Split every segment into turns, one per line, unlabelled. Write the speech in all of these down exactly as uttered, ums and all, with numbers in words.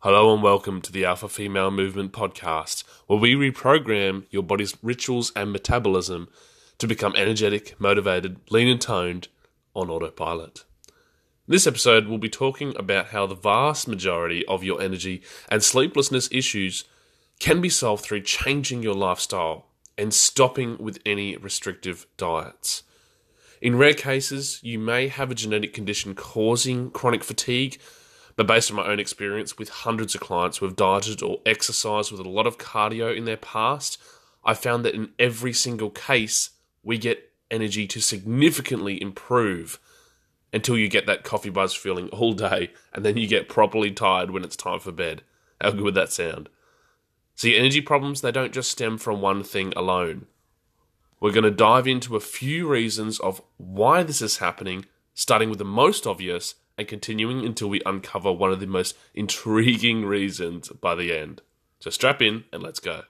Hello and welcome to the Alpha Female Movement podcast, where we reprogram your body's rituals and metabolism to become energetic, motivated, lean and toned on autopilot. In this episode, we'll be talking about how the vast majority of your energy and sleeplessness issues can be solved through changing your lifestyle and stopping with any restrictive diets. In rare cases, you may have a genetic condition causing chronic fatigue, but based on my own experience with hundreds of clients who have dieted or exercised with a lot of cardio in their past, I found that in every single case, we get energy to significantly improve until you get that coffee buzz feeling all day, and then you get properly tired when it's time for bed. How good would that sound? See, energy problems, they don't just stem from one thing alone. We're going to dive into a few reasons of why this is happening, starting with the most obvious and continuing until we uncover one of the most intriguing reasons by the end. So strap in and let's go.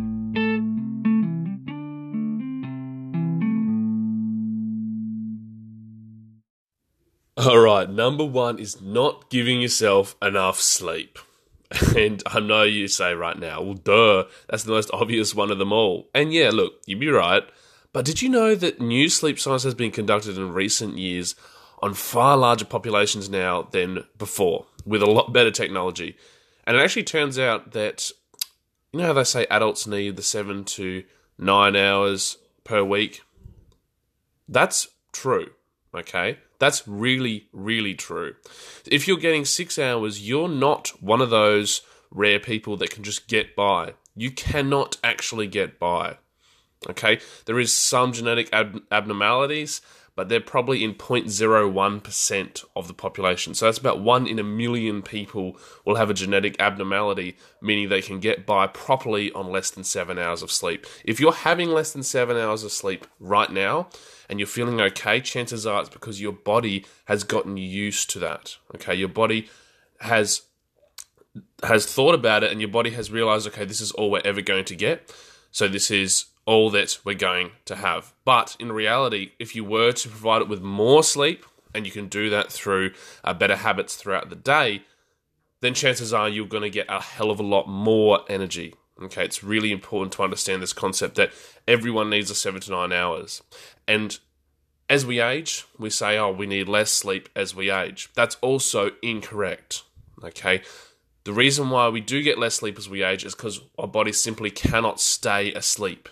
Alright, number one is not giving yourself enough sleep. And I know you say right now, well duh, that's the most obvious one of them all. And yeah, look, you'd be right. But did you know that new sleep science has been conducted in recent years on far larger populations now than before, with a lot better technology? And it actually turns out that, you know how they say adults need the seven to nine hours per week? That's true, okay? That's really, really true. If you're getting six hours, you're not one of those rare people that can just get by. You cannot actually get by, okay? There is some genetic ab- abnormalities, but they're probably in zero point zero one percent of the population. So that's about one in a million people will have a genetic abnormality, meaning they can get by properly on less than seven hours of sleep. If you're having less than seven hours of sleep right now and you're feeling okay, chances are it's because your body has gotten used to that. Okay, your body has has thought about it and your body has realized, okay, this is all we're ever going to get. So this is all that we're going to have. But in reality, if you were to provide it with more sleep, and you can do that through uh, better habits throughout the day, then chances are you're going to get a hell of a lot more energy. Okay, it's really important to understand this concept that everyone needs a seven to nine hours. And as we age, we say, oh, we need less sleep as we age. That's also incorrect. Okay, the reason why we do get less sleep as we age is because our body simply cannot stay asleep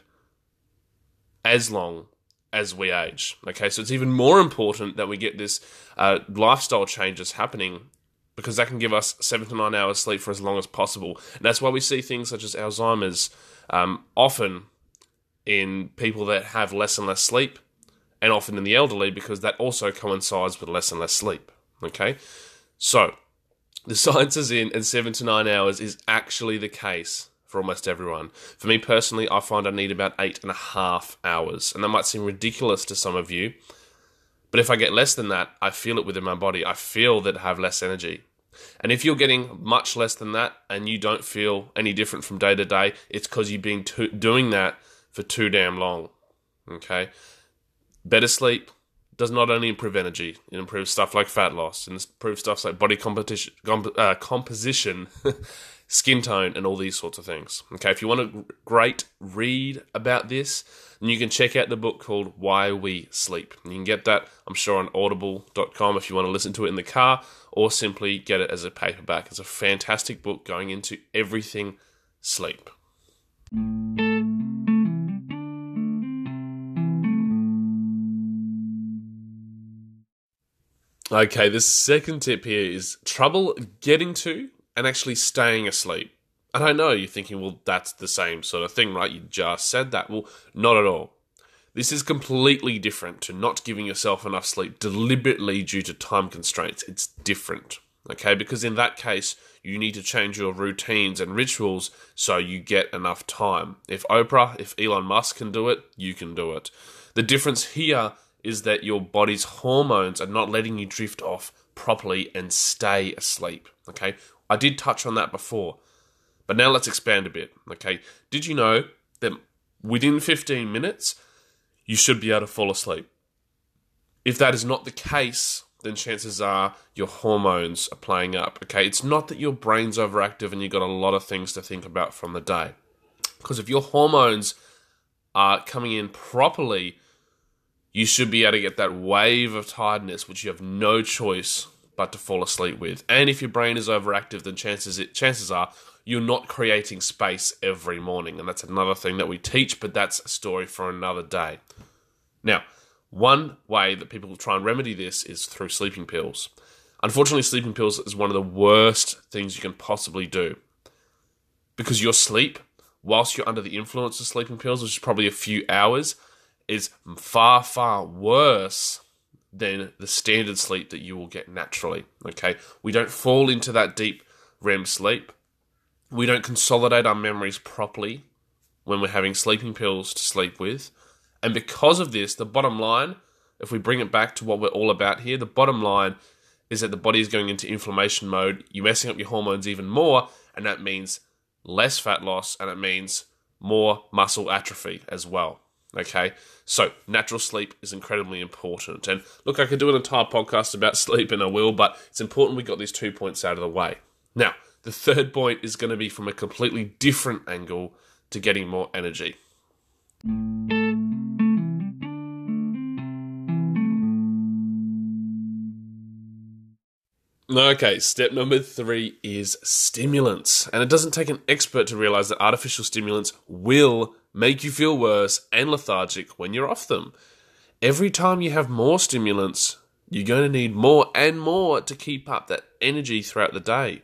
as long as we age. Okay, so it's even more important that we get this uh, lifestyle changes happening, because that can give us seven to nine hours sleep for as long as possible. And that's why we see things such as Alzheimer's um, often in people that have less and less sleep, and often in the elderly, because that also coincides with less and less sleep. Okay, so the science is in, and seven to nine hours is actually the case for almost everyone. For me personally, I find I need about eight and a half hours. And that might seem ridiculous to some of you, but if I get less than that, I feel it within my body. I feel that I have less energy. And if you're getting much less than that and you don't feel any different from day to day, it's because you've been to- doing that for too damn long. Okay? Better sleep does not only improve energy, it improves stuff like fat loss, and improves stuff like body competition, comp- uh, composition, skin tone, and all these sorts of things. Okay, if you want a great read about this, then you can check out the book called Why We Sleep. And you can get that, I'm sure, on audible dot com if you want to listen to it in the car, or simply get it as a paperback. It's a fantastic book going into everything sleep. Okay, the second tip here is trouble getting to and actually staying asleep. And I know you're thinking, well, that's the same sort of thing, right? You just said that. Well, not at all. This is completely different to not giving yourself enough sleep deliberately due to time constraints. It's different, okay? Because in that case, you need to change your routines and rituals so you get enough time. If Oprah, if Elon Musk can do it, you can do it. The difference here is that your body's hormones are not letting you drift off properly and stay asleep, okay? I did touch on that before, but now let's expand a bit, okay? Did you know that within fifteen minutes, you should be able to fall asleep? If that is not the case, then chances are your hormones are playing up, okay? It's not that your brain's overactive and you've got a lot of things to think about from the day. Because if your hormones are coming in properly, you should be able to get that wave of tiredness, which you have no choice but to fall asleep with. And if your brain is overactive, then chances it, chances are you're not creating space every morning. And that's another thing that we teach, but that's a story for another day. Now, one way that people try and remedy this is through sleeping pills. Unfortunately, sleeping pills is one of the worst things you can possibly do. Because your sleep, whilst you're under the influence of sleeping pills, which is probably a few hours, is far, far worse than the standard sleep that you will get naturally. Okay, we don't fall into that deep R E M sleep. We don't consolidate our memories properly when we're having sleeping pills to sleep with. And because of this, the bottom line, if we bring it back to what we're all about here, the bottom line is that the body is going into inflammation mode. You're messing up your hormones even more, and that means less fat loss, and it means more muscle atrophy as well. Okay, so natural sleep is incredibly important. And look, I could do an entire podcast about sleep, and I will, but it's important we got these two points out of the way. Now, the third point is going to be from a completely different angle to getting more energy. Okay, step number three is stimulants. And it doesn't take an expert to realize that artificial stimulants will make you feel worse and lethargic when you're off them. Every time you have more stimulants, you're going to need more and more to keep up that energy throughout the day.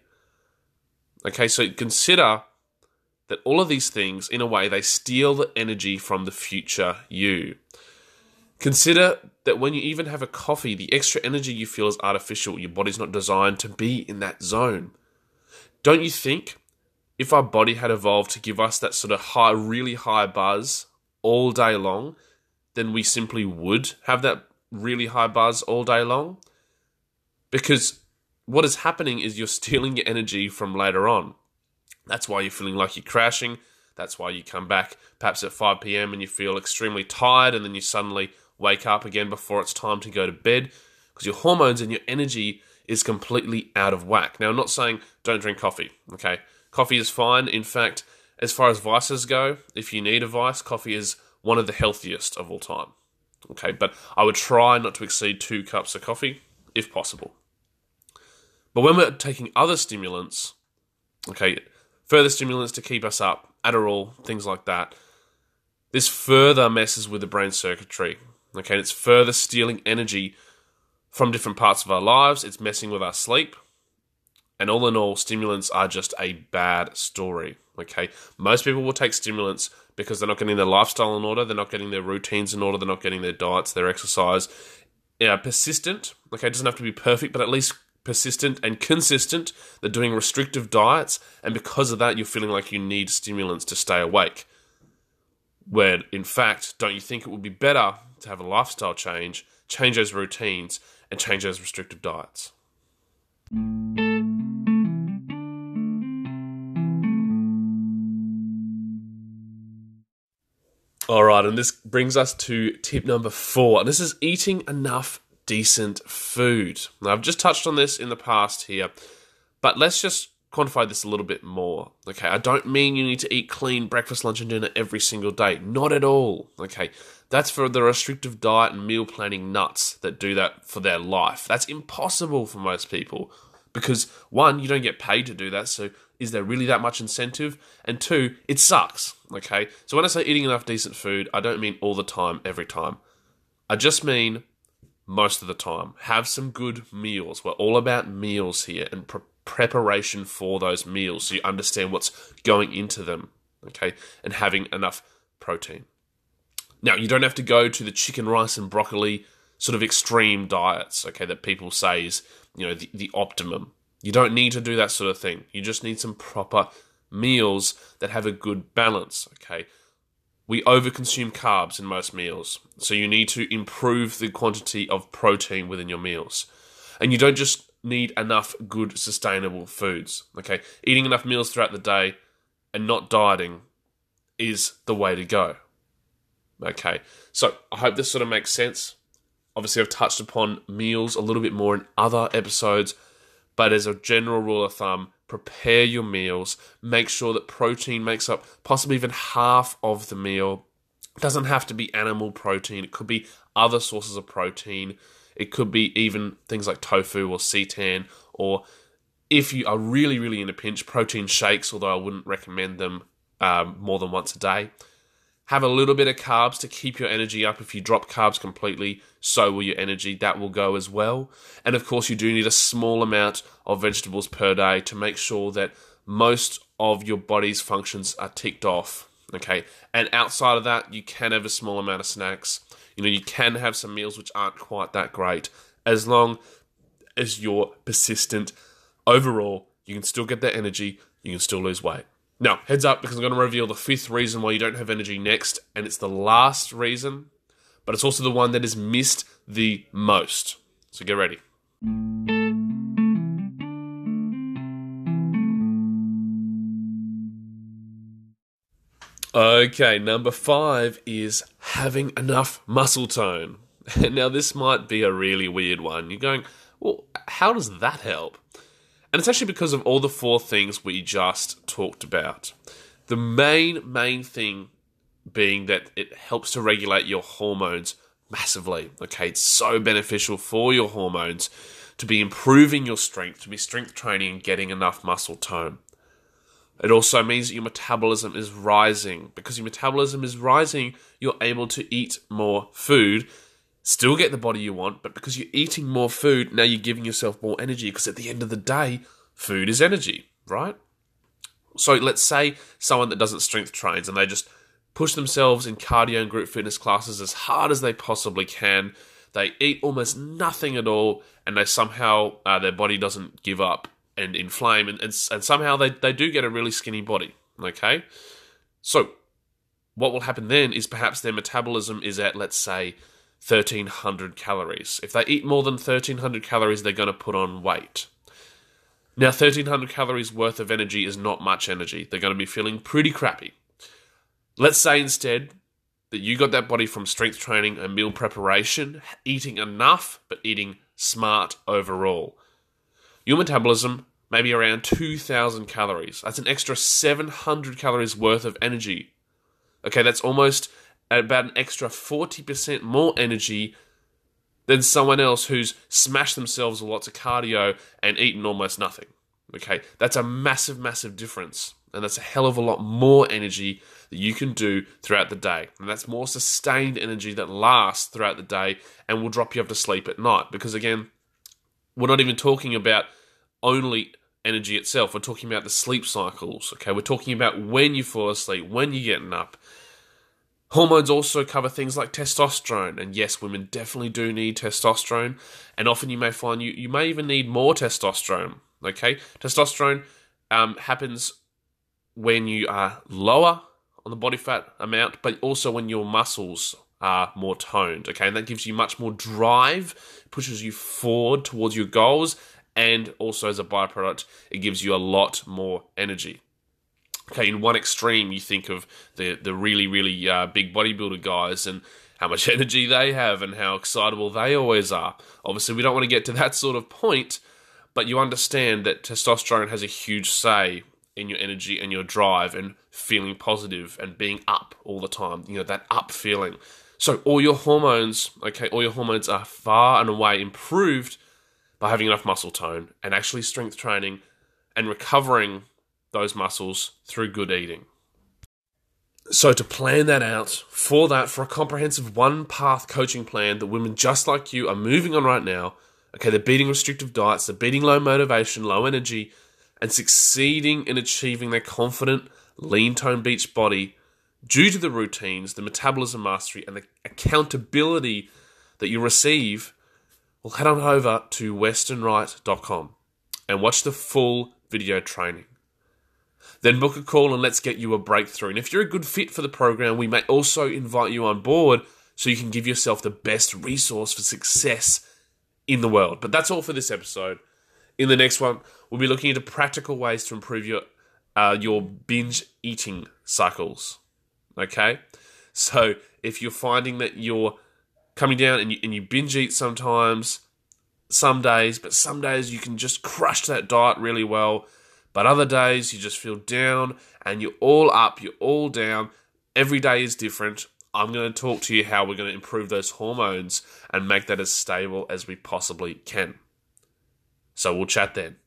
Okay, so consider that all of these things, in a way, they steal the energy from the future you. Consider that when you even have a coffee, the extra energy you feel is artificial. Your body's not designed to be in that zone. Don't you think if our body had evolved to give us that sort of high, really high buzz all day long, then we simply would have that really high buzz all day long? Because what is happening is you're stealing your energy from later on. That's why you're feeling like you're crashing. That's why you come back perhaps at five p.m. and you feel extremely tired, and then you suddenly wake up again before it's time to go to bed, because your hormones and your energy is completely out of whack. Now, I'm not saying don't drink coffee, okay? Coffee is fine. In fact, as far as vices go, if you need a vice, coffee is one of the healthiest of all time, okay? But I would try not to exceed two cups of coffee, if possible. But when we're taking other stimulants, okay, further stimulants to keep us up, Adderall, things like that, this further messes with the brain circuitry. Okay, it's further stealing energy from different parts of our lives. It's messing with our sleep. And all in all, stimulants are just a bad story. Okay, most people will take stimulants because they're not getting their lifestyle in order. They're not getting their routines in order. They're not getting their diets, their exercise. Yeah, persistent. Okay, it doesn't have to be perfect, but at least persistent and consistent. They're doing restrictive diets. And because of that, you're feeling like you need stimulants to stay awake. Where, in fact, don't you think it would be better to have a lifestyle change, change those routines, and change those restrictive diets? All right, and this brings us to tip number four, and this is eating enough decent food. Now, I've just touched on this in the past here, but let's just quantify this a little bit more. Okay, I don't mean you need to eat clean breakfast, lunch, and dinner every single day. Not at all. Okay, that's for the restrictive diet and meal planning nuts that do that for their life. That's impossible for most people because, one, you don't get paid to do that, so is there really that much incentive? And two, it sucks. Okay, so when I say eating enough decent food, I don't mean all the time, every time. I just mean most of the time. Have some good meals. We're all about meals here and pre- preparation for those meals so you understand what's going into them, okay, and having enough protein. Now, you don't have to go to the chicken, rice, and broccoli sort of extreme diets, okay, that people say is, you know, the, the optimum. You don't need to do that sort of thing. You just need some proper meals that have a good balance, okay? We overconsume carbs in most meals, so you need to improve the quantity of protein within your meals. And you don't just need enough good, sustainable foods, okay? Eating enough meals throughout the day and not dieting is the way to go, okay? So I hope this sort of makes sense. Obviously, I've touched upon meals a little bit more in other episodes, but as a general rule of thumb, prepare your meals. Make sure that protein makes up possibly even half of the meal. It doesn't have to be animal protein. It could be other sources of protein. It could be even things like tofu or seitan, or if you are really, really in a pinch, protein shakes, although I wouldn't recommend them um, more than once a day. Have a little bit of carbs to keep your energy up. If you drop carbs completely, so will your energy. That will go as well. And of course, you do need a small amount of vegetables per day to make sure that most of your body's functions are ticked off. Okay, and outside of that, you can have a small amount of snacks. You know, you can have some meals which aren't quite that great. As long as you're persistent, overall, you can still get that energy, you can still lose weight. Now, heads up, because I'm going to reveal the fifth reason why you don't have energy next, and it's the last reason, but it's also the one that is missed the most. So get ready. Okay, number five is having enough muscle tone. Now, this might be a really weird one. You're going, well, how does that help? And it's actually because of all the four things we just talked about. The main, main thing being that it helps to regulate your hormones massively. Okay, it's so beneficial for your hormones to be improving your strength, to be strength training and getting enough muscle tone. It also means that your metabolism is rising. Because your metabolism is rising, you're able to eat more food, still get the body you want, but because you're eating more food, now you're giving yourself more energy, because at the end of the day, food is energy, right? So let's say someone that doesn't strength trains and they just push themselves in cardio and group fitness classes as hard as they possibly can. They eat almost nothing at all, and they somehow, uh, their body doesn't give up and inflame, and, and, and somehow they, they do get a really skinny body, okay? So what will happen then is perhaps their metabolism is at, let's say, thirteen hundred calories. If they eat more than thirteen hundred calories, they're going to put on weight. Now, thirteen hundred calories worth of energy is not much energy. They're going to be feeling pretty crappy. Let's say instead that you got that body from strength training and meal preparation, eating enough, but eating smart overall. Your metabolism may be around two thousand calories. That's an extra seven hundred calories worth of energy. Okay, that's almost about an extra forty percent more energy than someone else who's smashed themselves with lots of cardio and eaten almost nothing. Okay, that's a massive, massive difference. And that's a hell of a lot more energy that you can do throughout the day. And that's more sustained energy that lasts throughout the day and will drop you off to sleep at night. Because again, we're not even talking about only energy itself. We're talking about the sleep cycles. Okay, we're talking about when you fall asleep, when you're getting up. Hormones also cover things like testosterone. And yes, women definitely do need testosterone. And often you may find you, you may even need more testosterone. Okay, testosterone um, happens when you are lower on the body fat amount, but also when your muscles are more toned, okay? And that gives you much more drive, pushes you forward towards your goals, and also as a byproduct, it gives you a lot more energy. Okay, in one extreme, you think of the, the really, really uh, big bodybuilder guys and how much energy they have and how excitable they always are. Obviously, we don't want to get to that sort of point, but you understand that testosterone has a huge say in your energy and your drive and feeling positive and being up all the time, you know, that up feeling. So all your hormones, okay, all your hormones are far and away improved by having enough muscle tone and actually strength training and recovering those muscles through good eating. So to plan that out, for that, for a comprehensive one-path coaching plan that women just like you are moving on right now, okay, they're beating restrictive diets, they're beating low motivation, low energy, and succeeding in achieving their confident, lean-toned beach body due to the routines, the metabolism mastery, and the accountability that you receive, well, head on over to western right dot com and watch the full video training. Then book a call and let's get you a breakthrough. And if you're a good fit for the program, we may also invite you on board so you can give yourself the best resource for success in the world. But that's all for this episode. In the next one, we'll be looking into practical ways to improve your uh, your binge eating cycles. Okay? So if you're finding that you're coming down and you, and you binge eat sometimes, some days, but some days you can just crush that diet really well. But other days you just feel down and you're all up, you're all down. Every day is different. I'm going to talk to you how we're going to improve those hormones and make that as stable as we possibly can. So we'll chat then.